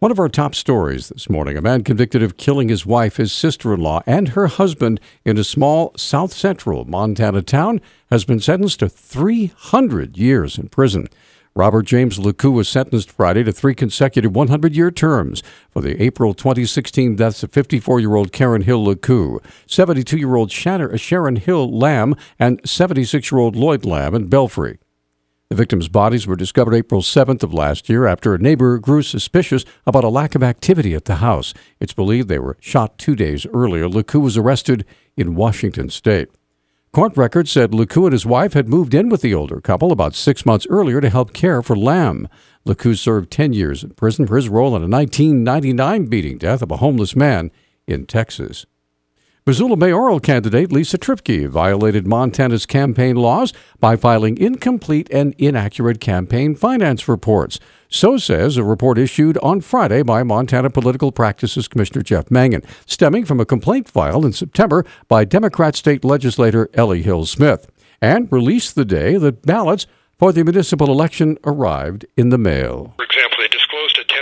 One of our top stories this morning, a man convicted of killing his wife, his sister-in-law, and her husband in a small south-central Montana town has been sentenced to 300 years in prison. Robert James LeCoux was sentenced Friday to 3 consecutive 100-year terms for the April 2016 deaths of 54-year-old Karen Hill LeCoux, 72-year-old Sharon Hill Lamb, and 76-year-old Lloyd Lamb in Belfry. The victims' bodies were discovered April 7th of last year after a neighbor grew suspicious about a lack of activity at the house. It's believed they were shot 2 days earlier. LeCoux was arrested in Washington state. Court records said LeCoux and his wife had moved in with the older couple about 6 months earlier to help care for Lamb. LeCoux served 10 years in prison for his role in a 1999 beating death of a homeless man in Texas. Missoula mayoral candidate Lisa Tripke violated Montana's campaign laws by filing incomplete and inaccurate campaign finance reports. So says a report issued on Friday by Montana Political Practices Commissioner Jeff Mangan, stemming from a complaint filed in September by Democrat state legislator Ellie Hill Smith, and released the day that ballots for the municipal election arrived in the mail. For example, they disclosed a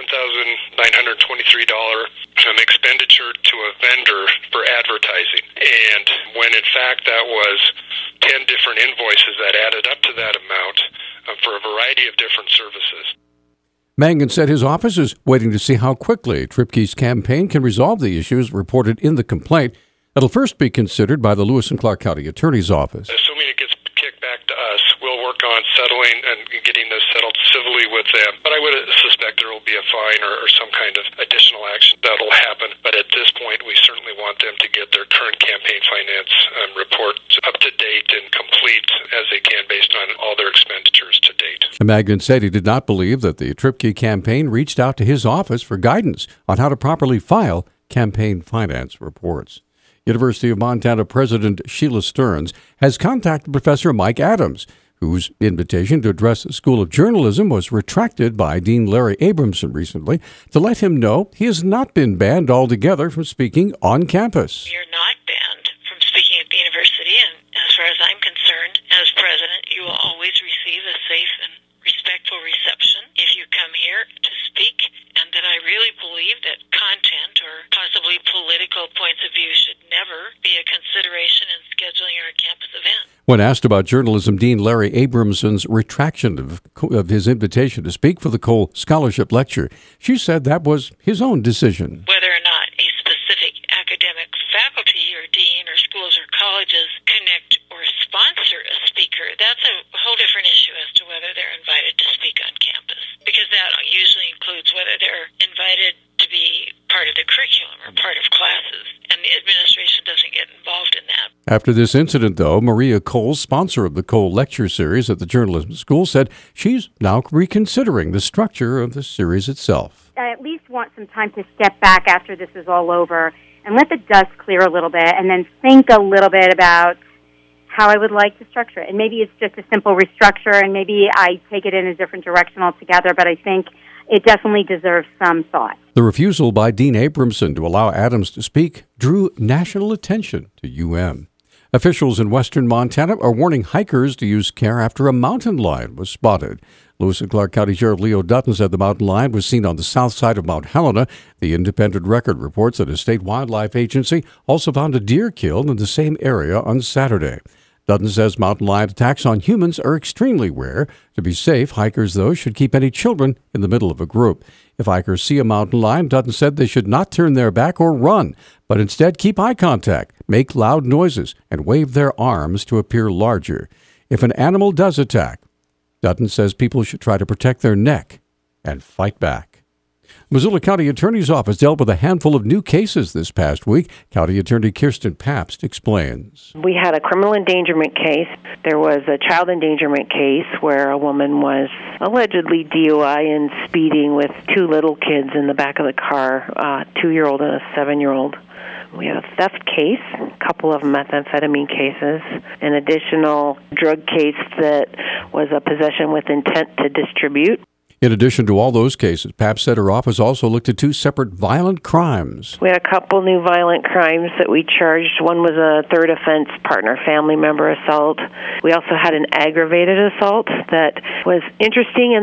$10,923 expenditure to a vendor for advertising, and when in fact that was 10 different invoices that added up to that amount for a variety of different services. Mangan said his office is waiting to see how quickly Tripke's campaign can resolve the issues reported in the complaint. It'll first be considered by the Lewis and Clark County Attorney's Office. Assuming it gets kicked back to us, we'll work on settling and getting this settled civilly with them. But I would suspect there will be a fine or some kind of additional action that will happen. But at this point, we certainly want them to get their current campaign finance report up to date and complete as they can based on all their expenditures to date. Mangan said he did not believe that the Tripke campaign reached out to his office for guidance on how to properly file campaign finance reports. University of Montana President Sheila Stearns has contacted Professor Mike Adams, whose invitation to address the School of Journalism was retracted by Dean Larry Abramson recently, to let him know he has not been banned altogether from speaking on campus. You're not banned from speaking at the university, and as far as I'm concerned, as president, you will always receive a safe and respectful reception if you come here to speak, and that I really believe that content or possibly political points of view should never be a consideration in scheduling our campus event. When asked about journalism, Dean Larry Abramson's retraction of his invitation to speak for the Cole Scholarship Lecture, she said that was his own decision. Whether or not a specific academic faculty or dean or schools or colleges connect or sponsor a speaker, that's a whole different issue as to whether they're invited to speak on campus, because that usually includes whether they're invited to be part of the curriculum or part of classes, and the administration doesn't get involved in that. After this incident, though, Maria Cole, sponsor of the Cole Lecture Series at the Journalism School, said she's now reconsidering the structure of the series itself. I at least want some time to step back after this is all over and let the dust clear a little bit and then think a little bit about how I would like to structure it. And maybe it's just a simple restructure, and maybe I take it in a different direction altogether, but I think it definitely deserves some thought. The refusal by Dean Abramson to allow Adams to speak drew national attention to UM. Officials in western Montana are warning hikers to use care after a mountain lion was spotted. Lewis and Clark County Sheriff Leo Dutton said the mountain lion was seen on the south side of Mount Helena. The Independent Record reports that a state wildlife agency also found a deer killed in the same area on Saturday. Dutton says mountain lion attacks on humans are extremely rare. To be safe, hikers, though, should keep any children in the middle of a group. If hikers see a mountain lion, Dutton said they should not turn their back or run, but instead keep eye contact, make loud noises, and wave their arms to appear larger. If an animal does attack, Dutton says people should try to protect their neck and fight back. Missoula County Attorney's Office dealt with a handful of new cases this past week. County Attorney Kirsten Pabst explains. We had a criminal endangerment case. There was a child endangerment case where a woman was allegedly DUI and speeding with 2 little kids in the back of the car, a 2-year-old and a 7-year-old. We had a theft case, a couple of methamphetamine cases, an additional drug case that was a possession with intent to distribute. In addition to all those cases, Pabst said her office also looked at 2 separate violent crimes. We had a couple new violent crimes that we charged. One was a third offense partner family member assault. We also had an aggravated assault that was interesting in that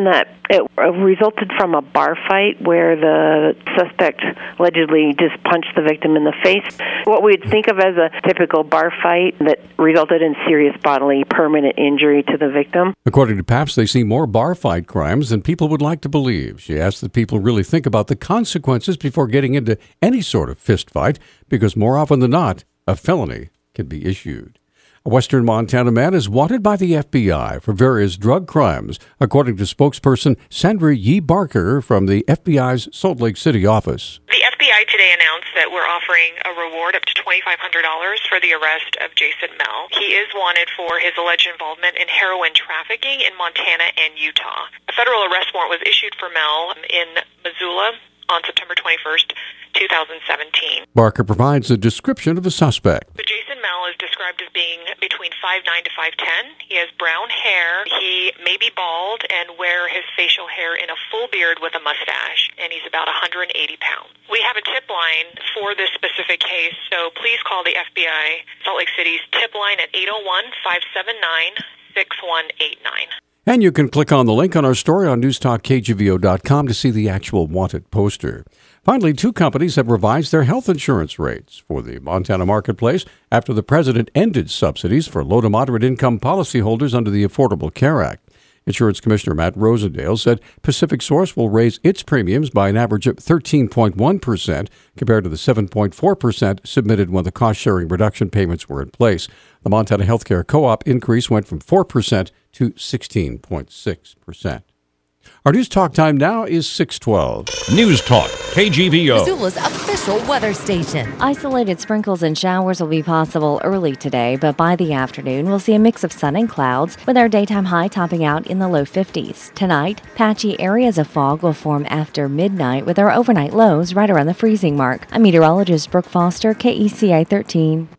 It resulted from a bar fight where the suspect allegedly just punched the victim in the face. What we'd think of as a typical bar fight that resulted in serious bodily permanent injury to the victim. According to Paps, they see more bar fight crimes than people would like to believe. She asked that people really think about the consequences before getting into any sort of fist fight, because more often than not, a felony can be issued. A Western Montana man is wanted by the FBI for various drug crimes, according to spokesperson Sandra Yee Barker from the FBI's Salt Lake City office. The FBI today announced that we're offering a reward up to $2,500 for the arrest of Jason Mell. He is wanted for his alleged involvement in heroin trafficking in Montana and Utah. A federal arrest warrant was issued for Mell in Missoula on September 21st, 2017. Barker provides a description of the suspect. So Jason Mell is described as being between 5'9" to 5'10". He has brown hair. He may be bald and wear his facial hair in a full beard with a mustache, and he's about 180 pounds. We have a tip line for this specific case, so please call the FBI Salt Lake City's tip line at 801-579-6189. And you can click on the link on our story on newstalkkgvo.com to see the actual wanted poster. Finally, 2 companies have revised their health insurance rates for the Montana marketplace after the president ended subsidies for low to moderate income policyholders under the Affordable Care Act. Insurance Commissioner Matt Rosendale said Pacific Source will raise its premiums by an average of 13.1% compared to the 7.4% submitted when the cost-sharing reduction payments were in place. The Montana Healthcare Co-op increase went from 4% to 16.6%. Our News Talk time now is 6:12. News Talk, KGVO. Missoula's official weather station. Isolated sprinkles and showers will be possible early today, but by the afternoon, we'll see a mix of sun and clouds, with our daytime high topping out in the low 50s. Tonight, patchy areas of fog will form after midnight, with our overnight lows right around the freezing mark. I'm meteorologist Brooke Foster, KECI 13.